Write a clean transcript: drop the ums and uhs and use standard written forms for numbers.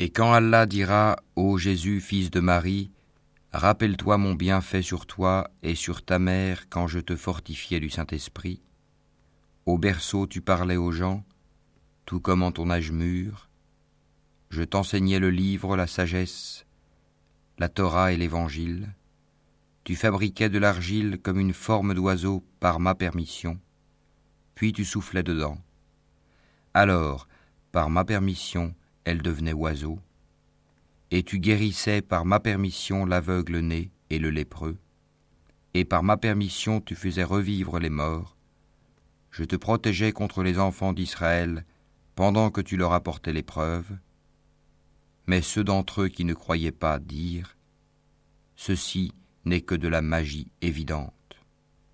Et quand Allah dira, ô Jésus, fils de Marie, rappelle-toi mon bienfait sur toi et sur ta mère quand je te fortifiais du Saint-Esprit. Au berceau tu parlais aux gens, tout comme en ton âge mûr. Je t'enseignais le livre, la sagesse, la Torah et l'Évangile. Tu fabriquais de l'argile comme une forme d'oiseau par ma permission, puis tu soufflais dedans. Alors, par ma permission, elle devenait oiseau, et tu guérissais par ma permission l'aveugle-né et le lépreux, et par ma permission tu faisais revivre les morts. Je te protégeais contre les enfants d'Israël pendant que tu leur apportais l'épreuve. Mais ceux d'entre eux qui ne croyaient pas dirent, ceci n'est que de la magie évidente.